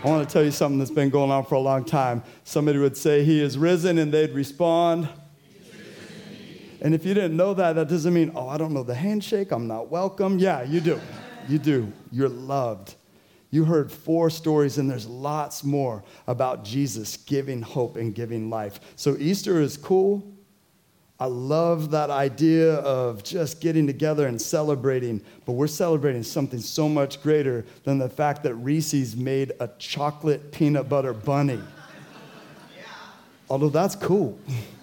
I want to tell you something that's been going on for a long time. Somebody would say he is risen, and they'd respond. And if you didn't know that, that doesn't mean, oh, I don't know the handshake, I'm not welcome. Yeah, you do. You do. You're loved. You heard 4 stories, and there's lots more about Jesus giving hope and giving life. So Easter is cool. I love that idea of just getting together and celebrating, but we're celebrating something so much greater than the fact that Reese's made a chocolate peanut butter bunny. Although that's cool.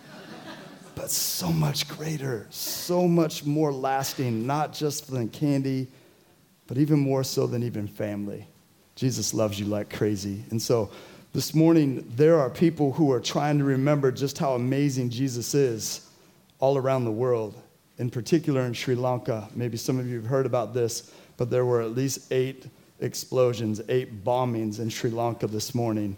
But so much greater, so much more lasting, not just than candy, but even more so than even family. Jesus loves you like crazy. And so this morning, there are people who are trying to remember just how amazing Jesus is all around the world, in particular in Sri Lanka. Maybe some of you have heard about this, but there were at least 8 explosions, 8 bombings in Sri Lanka this morning.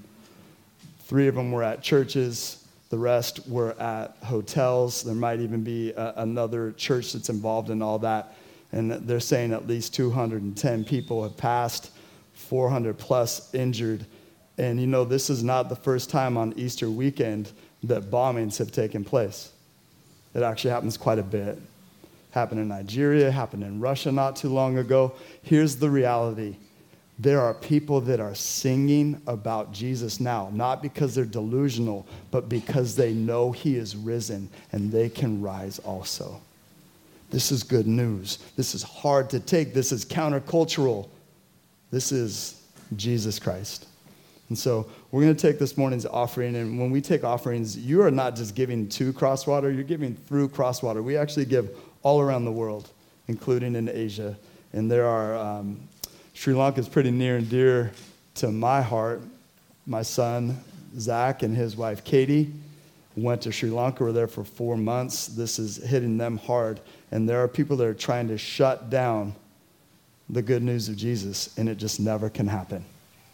3 of them were at churches. The rest were at hotels. There might even be another church that's involved in all that. And they're saying at least 210 people have passed, 400 plus injured. And you know, this is not the first time on Easter weekend that bombings have taken place. It actually happens quite a bit. Happened in Nigeria, happened in Russia not too long ago. Here's the reality. There are people that are singing about Jesus now, not because they're delusional, but because they know he is risen and they can rise also. This is good news. This is hard to take. This is countercultural. This is Jesus Christ. And so we're going to take this morning's offering, and when we take offerings, you are not just giving to Crosswater, you're giving through Crosswater. We actually give all around the world, including in Asia. And there are, Sri Lanka is pretty near and dear to my heart. My son, Zach, and his wife, Katie, went to Sri Lanka, were there for 4 months. This is hitting them hard. And there are people that are trying to shut down the good news of Jesus, and it just never can happen.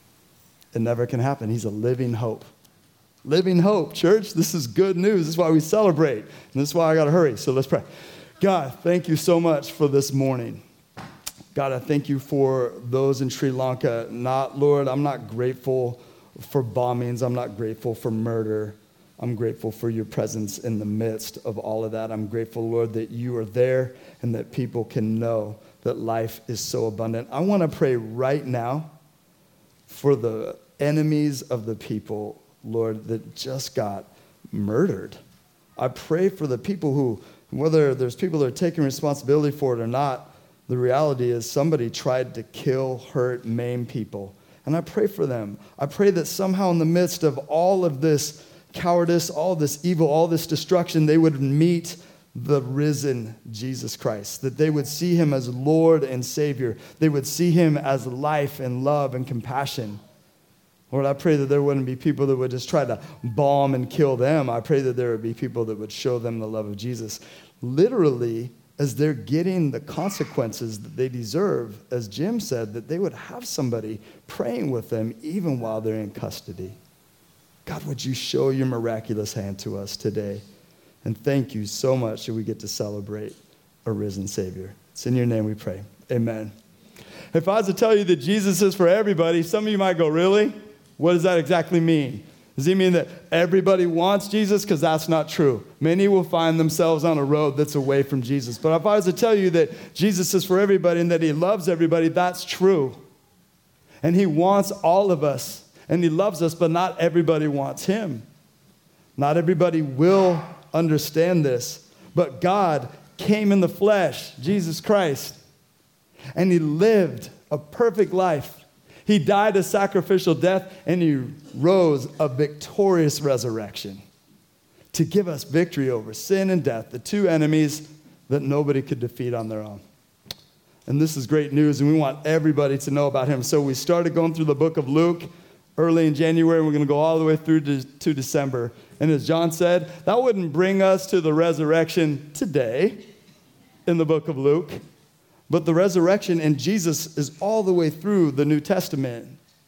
It never can happen. He's a living hope. Living hope, church. This is good news. This is why we celebrate. And this is why I got to hurry. So let's pray. God, thank you so much for this morning. God, I thank you for those in Sri Lanka. Lord, I'm not grateful for bombings. I'm not grateful for murder. I'm grateful for your presence in the midst of all of that. I'm grateful, Lord, that you are there and that people can know that life is so abundant. I want to pray right now for the enemies of the people, Lord, that just got murdered. I pray for the people who, whether there's people that are taking responsibility for it or not, the reality is somebody tried to kill, hurt, maim people. And I pray for them. I pray that somehow in the midst of all of this cowardice, all this evil, all this destruction, they would meet the risen Jesus Christ, that they would see him as Lord and Savior. They would see him as life and love and compassion. Lord, I pray that there wouldn't be people that would just try to bomb and kill them. I pray that there would be people that would show them the love of Jesus. Literally, as they're getting the consequences that they deserve, as Jim said, that they would have somebody praying with them even while they're in custody. God, would you show your miraculous hand to us today? And thank you so much that we get to celebrate a risen Savior. It's in your name we pray. Amen. If I was to tell you that Jesus is for everybody, some of you might go, really? What does that exactly mean? Does he mean that everybody wants Jesus? Because that's not true. Many will find themselves on a road that's away from Jesus. But if I was to tell you that Jesus is for everybody and that he loves everybody, that's true. And he wants all of us. And he loves us, but not everybody wants him. Not everybody will understand this. But God came in the flesh, Jesus Christ, and he lived a perfect life. He died a sacrificial death, and he rose a victorious resurrection to give us victory over sin and death, the two enemies that nobody could defeat on their own. And this is great news, and we want everybody to know about him. So we started going through the book of Luke early in January, and we're going to go all the way through to December. And as John said, that wouldn't bring us to the resurrection today in the book of Luke. But the resurrection in Jesus is all the way through the New Testament.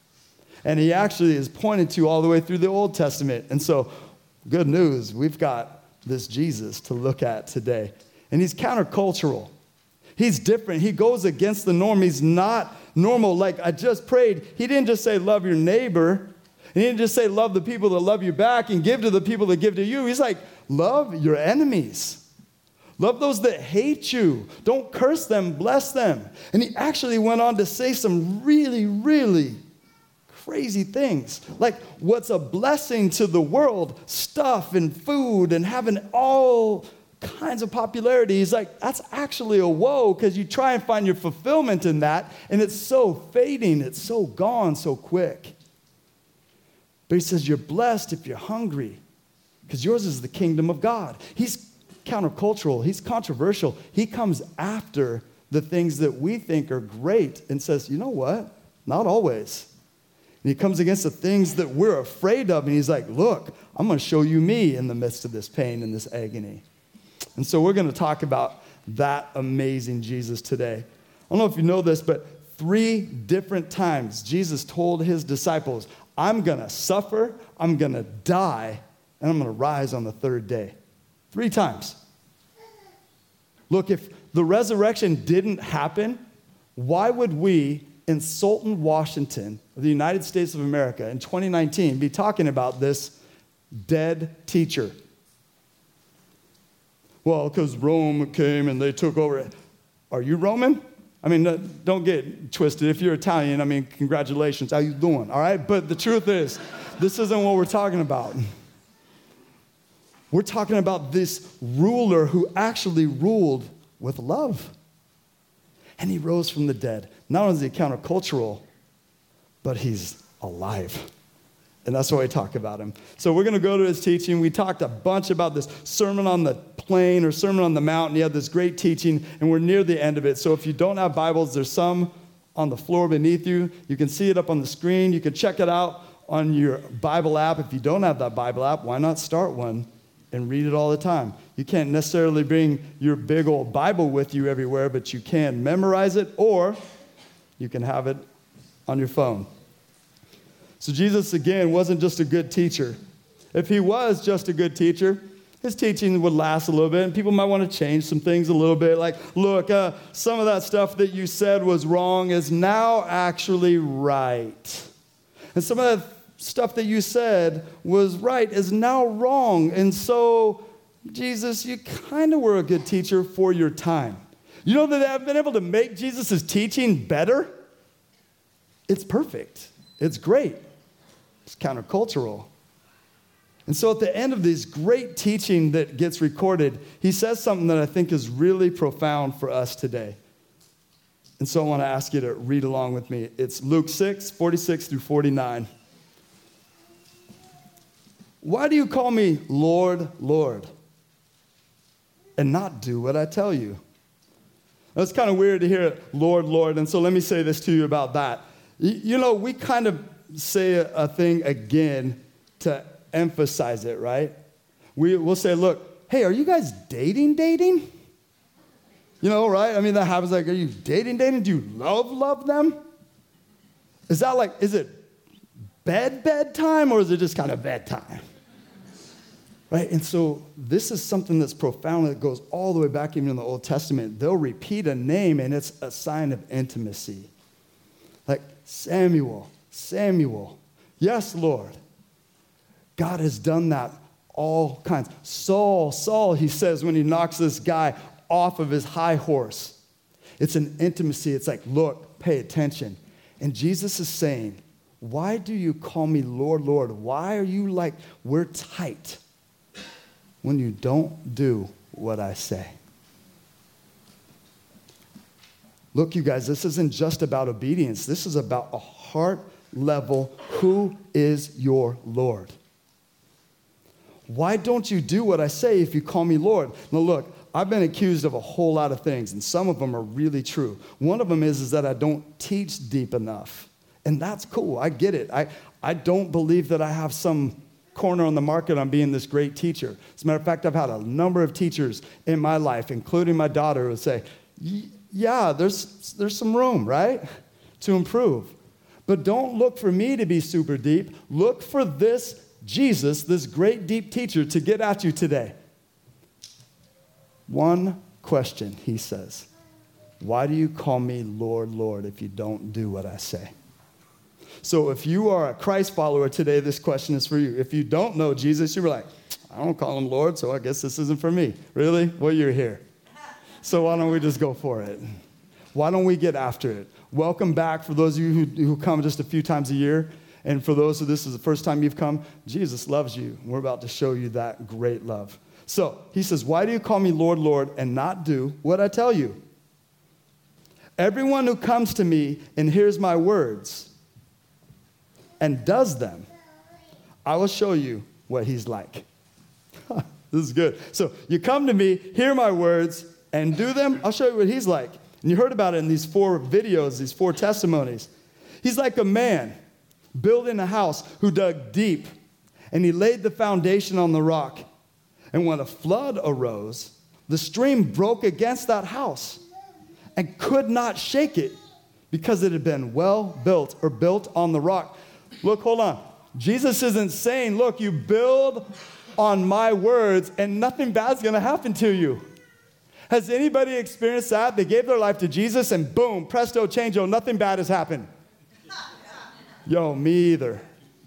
And he actually is pointed to all the way through the Old Testament. And so, good news, we've got this Jesus to look at today. And he's countercultural. He's different. He goes against the norm. He's not normal, like I just prayed. He didn't just say love your neighbor. He didn't just say love the people that love you back and give to the people that give to you. He's like, love your enemies. Love those that hate you. Don't curse them, bless them. And he actually went on to say some really, really crazy things. Like what's a blessing to the world, stuff and food and having all kinds of popularity. He's like, that's actually a woe, because you try and find your fulfillment in that, and it's so fading, it's so gone so quick. But he says, you're blessed if you're hungry, because yours is the kingdom of God. He's countercultural. He's controversial. He comes after the things that we think are great and says, you know what? Not always. And he comes against the things that we're afraid of, and he's like, look, I'm going to show you me in the midst of this pain and this agony. And so we're going to talk about that amazing Jesus today. I don't know if you know this, but 3 different times Jesus told his disciples, I'm going to suffer, I'm going to die, and I'm going to rise on the 3rd day. 3 times. Look, if the resurrection didn't happen, why would we in Sultan, Washington, the United States of America in 2019 be talking about this dead teacher? Well, because Rome came and they took over. Are you Roman? I mean, don't get twisted. If you're Italian, I mean, congratulations. How you doing? All right? But the truth is, this isn't what we're talking about. We're talking about this ruler who actually ruled with love. And he rose from the dead. Not only is he countercultural, but he's alive. And that's why we talk about him. So we're going to go to his teaching. We talked a bunch about this Sermon on the Plain or Sermon on the Mount. He had this great teaching, and we're near the end of it. So if you don't have Bibles, there's some on the floor beneath you. You can see it up on the screen. You can check it out on your Bible app. If you don't have that Bible app, why not start one and read it all the time? You can't necessarily bring your big old Bible with you everywhere, but you can memorize it, or you can have it on your phone. So Jesus, again, wasn't just a good teacher. If he was just a good teacher, his teaching would last a little bit, and people might want to change some things a little bit. Like, look, some of that stuff that you said was wrong is now actually right. And some of that stuff that you said was right is now wrong. And so, Jesus, you kind of were a good teacher for your time. You know that I've been able to make Jesus' teaching better? It's perfect. It's great. It's countercultural. And so at the end of this great teaching that gets recorded, he says something that I think is really profound for us today. And so I want to ask you to read along with me. It's Luke 6, 46 through 49. Why do you call me Lord, Lord, and not do what I tell you? That's kind of weird to hear Lord, Lord. And so let me say this to you about that. You know, we kind of say a thing again to emphasize it, right? We'll say, look, hey, are you guys dating? You know, right? I mean, that happens. Like, are you dating? Do you love them? Is that like, is it bedtime, or is it just kind of bedtime? Right? And so this is something that's profound that goes all the way back even in the Old Testament. They'll repeat a name, and it's a sign of intimacy. Like, Samuel. Yes, Lord. God has done that all kinds. Saul, he says when he knocks this guy off of his high horse. It's an intimacy. It's like, look, pay attention. And Jesus is saying, why do you call me Lord, Lord? Why are you like, we're tight when you don't do what I say? Look, you guys, this isn't just about obedience. This is about a heart level. Who is your Lord? Why don't you do what I say if you call me Lord? Now, look, I've been accused of a whole lot of things, and some of them are really true. One of them is that I don't teach deep enough, and that's cool. I get it. I don't believe that I have some corner on the market on being this great teacher. As a matter of fact, I've had a number of teachers in my life, including my daughter, who say, yeah, there's some room, right, to improve. But don't look for me to be super deep. Look for this Jesus, this great deep teacher, to get at you today. One question, he says. why do you call me Lord, Lord, if you don't do what I say? So if you are a Christ follower today, this question is for you. If you don't know Jesus, you're like, I don't call him Lord, so I guess this isn't for me. Really? Well, you're here. So why don't we just go for it? Why don't we get after it? Welcome back for those of you who come just a few times a year. And for those who this is the first time you've come, Jesus loves you. We're about to show you that great love. So he says, why do you call me Lord, Lord, and not do what I tell you? Everyone who comes to me and hears my words and does them, I will show you what he's like. This is good. So you come to me, hear my words, and do them, I'll show you what he's like. And you heard about it in these 4 videos, these 4 testimonies. He's like a man building a house who dug deep, and he laid the foundation on the rock. And when a flood arose, the stream broke against that house and could not shake it because it had been well built or built on the rock. Look, hold on. Jesus isn't saying, look, you build on my words and nothing bad's going to happen to you. Has anybody experienced that? They gave their life to Jesus and boom, presto, changeo, nothing bad has happened. Yo, me either.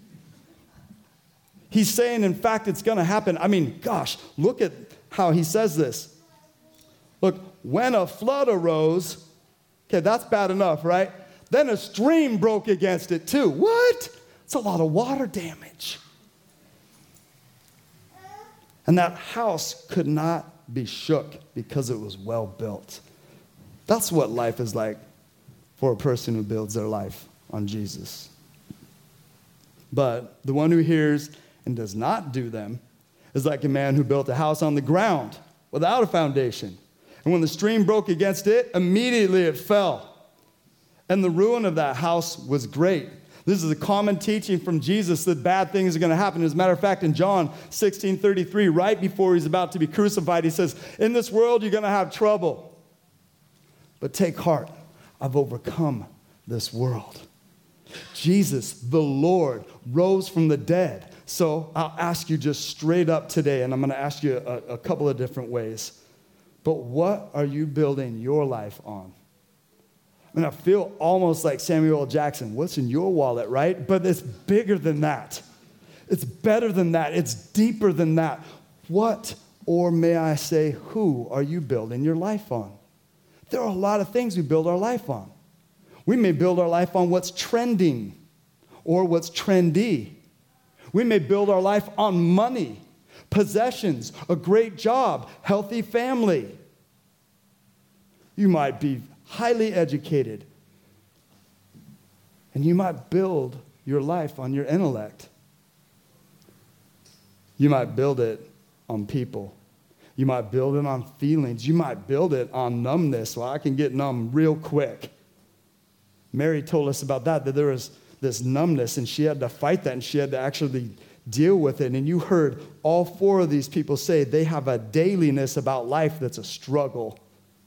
He's saying, in fact, it's going to happen. I mean, gosh, look at how he says this. Look, when a flood arose, okay, that's bad enough, right? Then a stream broke against it too. What? It's a lot of water damage. And that house could not be shook because it was well built. That's what life is like for a person who builds their life on Jesus. But the one who hears and does not do them is like a man who built a house on the ground without a foundation. And when the stream broke against it, immediately it fell. And the ruin of that house was great. This is a common teaching from Jesus that bad things are going to happen. As a matter of fact, in John 16:33, right before he's about to be crucified, he says, in this world you're going to have trouble. But take heart, I've overcome this world. Jesus, the Lord, rose from the dead. So I'll ask you just straight up today, and I'm going to ask you a couple of different ways. But what are you building your life on? And I feel almost like Samuel L. Jackson. What's in your wallet, right? But it's bigger than that. It's better than that. It's deeper than that. What, or may I say, who are you building your life on? There are a lot of things we build our life on. We may build our life on what's trending or what's trendy. We may build our life on money, possessions, a great job, healthy family. You might be highly educated, and you might build your life on your intellect. You might build it on people. You might build it on feelings. You might build it on numbness. Well, I can get numb real quick. Mary told us about that there was this numbness, and she had to fight that, and she had to actually deal with it. And you heard all 4 of these people say they have a dailiness about life that's a struggle.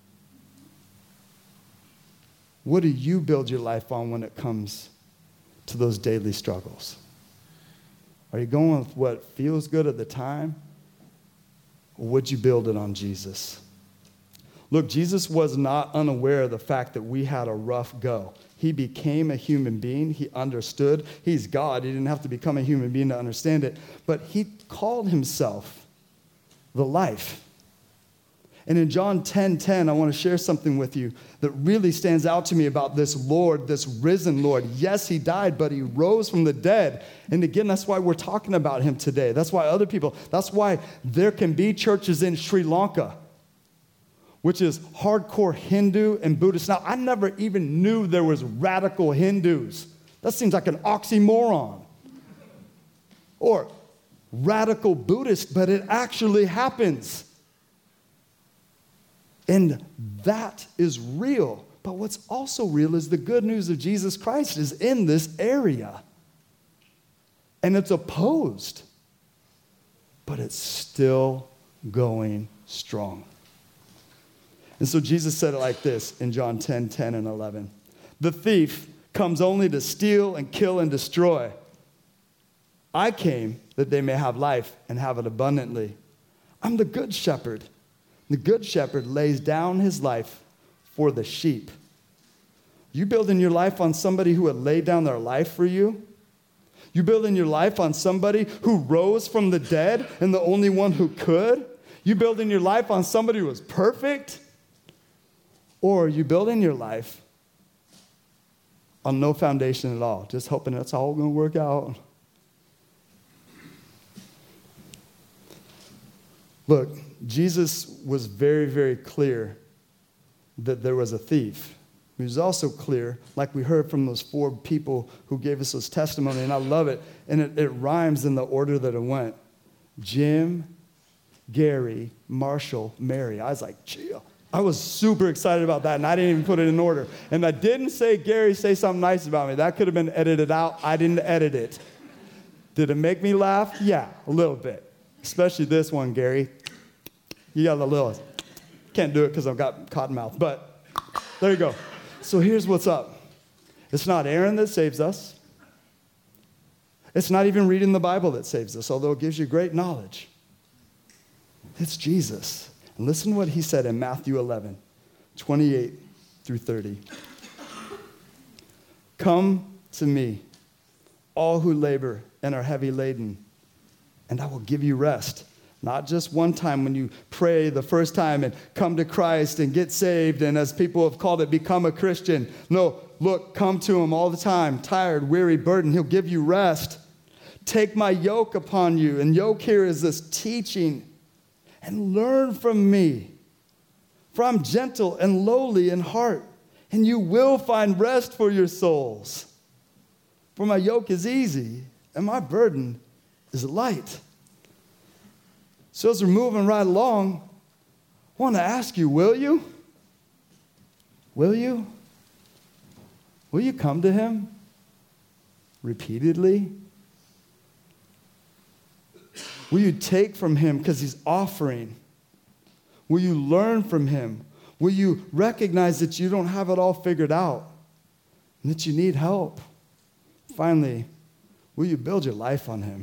What do you build your life on when it comes to those daily struggles? Are you going with what feels good at the time? Or would you build it on Jesus? Look, Jesus was not unaware of the fact that we had a rough go. He became a human being. He understood. He's God. He didn't have to become a human being to understand it. But he called himself the life. And in John 10:10, I want to share something with you that really stands out to me about this Lord, this risen Lord. Yes, he died, but he rose from the dead. And again, that's why we're talking about him today. That's why there can be churches in Sri Lanka, which is hardcore Hindu and Buddhist. Now, I never even knew there was radical Hindus. That seems like an oxymoron. Or radical Buddhist, but it actually happens. And that is real. But what's also real is the good news of Jesus Christ is in this area. And it's opposed. But it's still going strong. And so Jesus said it like this in John 10:10 and 11. The thief comes only to steal and kill and destroy. I came that they may have life and have it abundantly. I'm the good shepherd. The good shepherd lays down his life for the sheep. You building your life on somebody who would lay down their life for you? You building your life on somebody who rose from the dead and the only one who could? You building your life on somebody who was perfect? Or are you building your life on no foundation at all, just hoping it's all going to work out? Look, Jesus was very, very clear that there was a thief. He was also clear, like we heard from those 4 people who gave us those testimony, and I love it, and it rhymes in the order that it went. Jim, Gary, Marshall, Mary. I was like, chill. I was super excited about that, and I didn't even put it in order. And I didn't say, Gary, say something nice about me. That could have been edited out. I didn't edit it. Did it make me laugh? Yeah, a little bit. Especially this one, Gary. You got a little, can't do it because I've got cotton mouth, but there you go. So here's what's up. It's not Aaron that saves us. It's not even reading the Bible that saves us, although it gives you great knowledge. It's Jesus. And listen to what he said in Matthew 11, 28 through 30. Come to me, all who labor and are heavy laden, and I will give you rest. Not just one time when you pray the first time and come to Christ and get saved, and as people have called it, become a Christian. No, look, come to him all the time, tired, weary, burdened. He'll give you rest. Take my yoke upon you. And yoke here is this teaching. And learn from me. For I'm gentle and lowly in heart, and you will find rest for your souls. For my yoke is easy, and my burden is light. So as we're moving right along, I want to ask you, will you? Will you? Will you come to him repeatedly? Will you take from him because he's offering? Will you learn from him? Will you recognize that you don't have it all figured out and that you need help? Finally, will you build your life on him?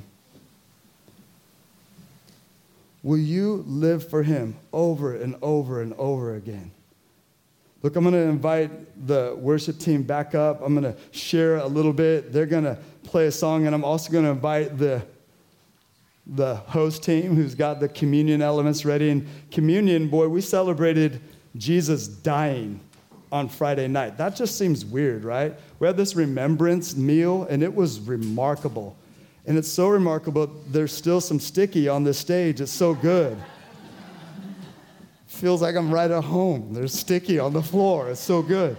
Will you live for him over and over and over again? Look, I'm going to invite the worship team back up. I'm going to share a little bit. They're going to play a song, and I'm also going to invite the host team who's got the communion elements ready. And communion, boy, we celebrated Jesus dying on Friday night. That just seems weird, right? We had this remembrance meal, and it was remarkable. And it's so remarkable, there's still some sticky on this stage. It's so good. Feels like I'm right at home. There's sticky on the floor. It's so good.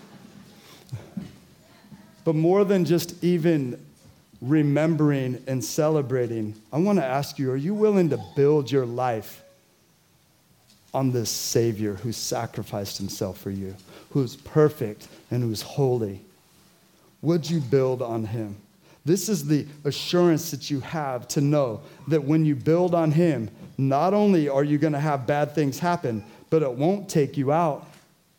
But more than just even remembering and celebrating, I want to ask you, are you willing to build your life on this Savior who sacrificed himself for you, who's perfect and who's holy? Would you build on him? This is the assurance that you have to know that when you build on him, not only are you going to have bad things happen, but it won't take you out.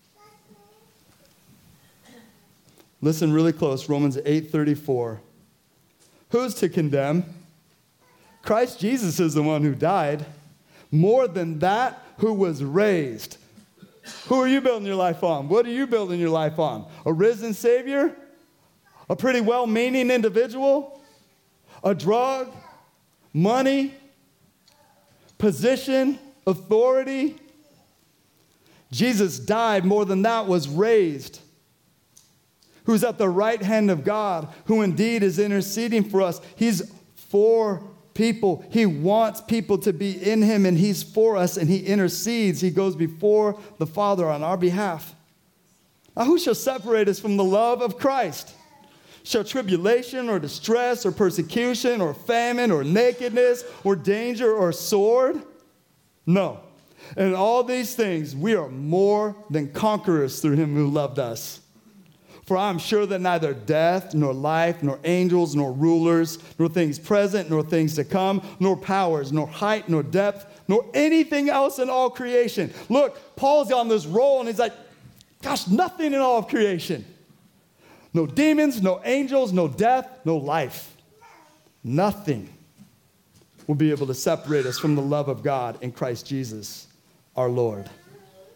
Listen really close, Romans 8:34. Who's to condemn? Christ Jesus is the one who died. More than that, who was raised. Who are you building your life on? What are you building your life on? A risen Savior? A pretty well-meaning individual? A drug? Money? Position? Authority? Jesus died. More than that, was raised. Who's at the right hand of God, who indeed is interceding for us. He's for people. He wants people to be in him, and he's for us, and he intercedes. He goes before the Father on our behalf. Now, who shall separate us from the love of Christ? Shall tribulation or distress or persecution or famine or nakedness or danger or sword? No. In all these things, we are more than conquerors through him who loved us. For I am sure that neither death, nor life, nor angels, nor rulers, nor things present, nor things to come, nor powers, nor height, nor depth, nor anything else in all creation. Look, Paul's on this roll, and he's like, gosh, nothing in all of creation. No demons, no angels, no death, no life. Nothing will be able to separate us from the love of God in Christ Jesus, our Lord.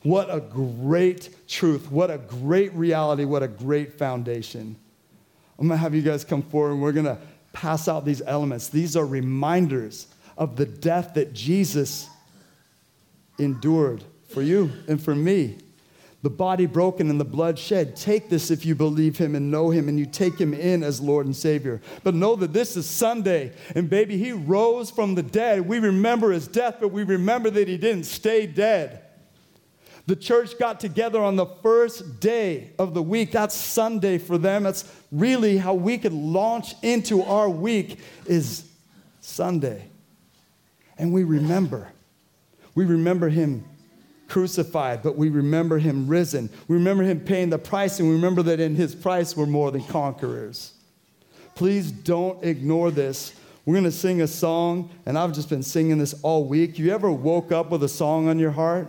What a great truth. What a great reality. What a great foundation. I'm going to have you guys come forward, and we're going to pass out these elements. These are reminders of the death that Jesus endured for you and for me. The body broken and the blood shed. Take this if you believe him and know him, and you take him in as Lord and Savior. But know that this is Sunday, and baby, he rose from the dead. We remember his death, but we remember that he didn't stay dead. The church got together on the first day of the week. That's Sunday for them. That's really how we could launch into our week, is Sunday. And we remember. We remember him crucified, but we remember him risen. We remember him paying the price, and we remember that in his price we're more than conquerors. Please don't ignore this. We're going to sing a song, and I've just been singing this all week. You ever woke up with a song on your heart?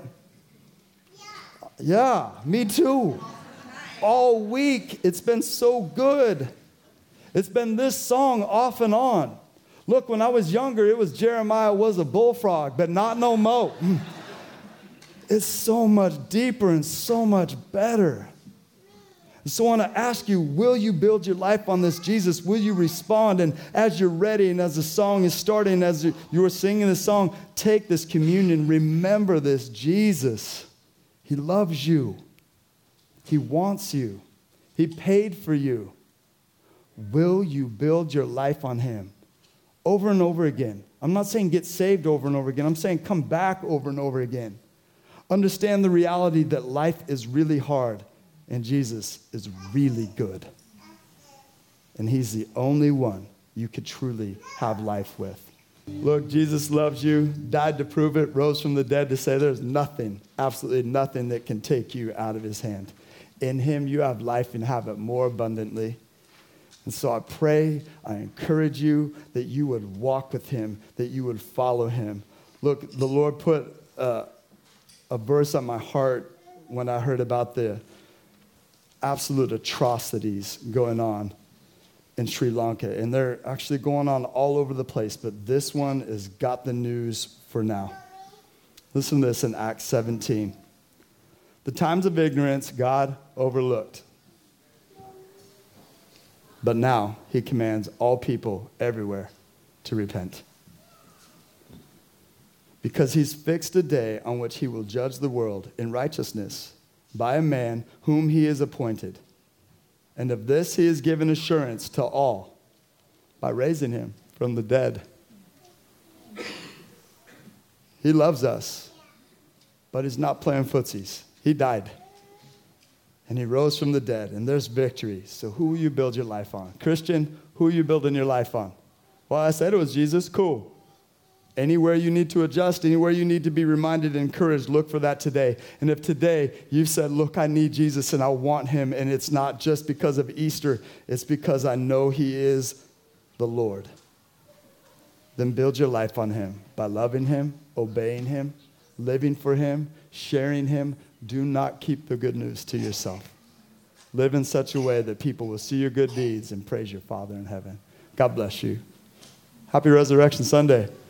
Yeah, me too. All week, it's been so good. It's been this song off and on. Look, when I was younger, it was Jeremiah was a bullfrog, but not no mo. It's so much deeper and so much better. So I want to ask you, will you build your life on this Jesus? Will you respond? And as you're ready and as the song is starting, as you are singing the song, take this communion. Remember this Jesus. He loves you. He wants you. He paid for you. Will you build your life on him? Over and over again. I'm not saying get saved over and over again. I'm saying come back over and over again. Understand the reality that life is really hard and Jesus is really good. And he's the only one you could truly have life with. Look, Jesus loves you, died to prove it, rose from the dead to say there's nothing, absolutely nothing that can take you out of his hand. In him you have life and have it more abundantly. And so I pray, I encourage you that you would walk with him, that you would follow him. Look, the Lord put a verse on my heart when I heard about the absolute atrocities going on in Sri Lanka. And they're actually going on all over the place, but this one has got the news for now. Listen to this in Acts 17. The times of ignorance God overlooked. But now he commands all people everywhere to repent. Because he's fixed a day on which he will judge the world in righteousness by a man whom he has appointed. And of this he has given assurance to all by raising him from the dead. He loves us, but he's not playing footsies. He died. And he rose from the dead, and there's victory. So who will you build your life on? Christian, who are you building your life on? Well, I said it was Jesus. Cool. Anywhere you need to adjust, anywhere you need to be reminded and encouraged, look for that today. And if today you've said, look, I need Jesus and I want him, and it's not just because of Easter, it's because I know he is the Lord, then build your life on him by loving him, obeying him, living for him, sharing him. Do not keep the good news to yourself. Live in such a way that people will see your good deeds and praise your Father in heaven. God bless you. Happy Resurrection Sunday.